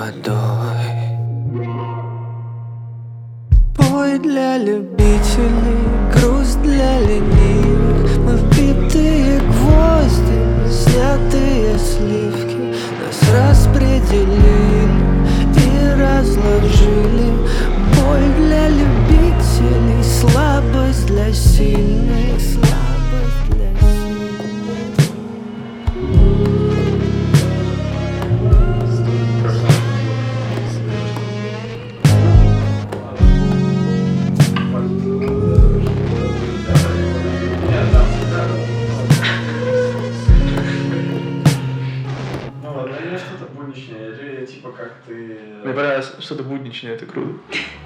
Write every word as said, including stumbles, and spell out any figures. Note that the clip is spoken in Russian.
водой. Бой для любителей, груз для ленивых. Мы вбитые гвозди, снятые сливки. Нас распределили и разложили. Боль для любителей, слабость для сильных, слабость для сильных. Ну ладно, я что-то будничнее, или типа как ты... Мне понравилось, что-то будничное, это круто.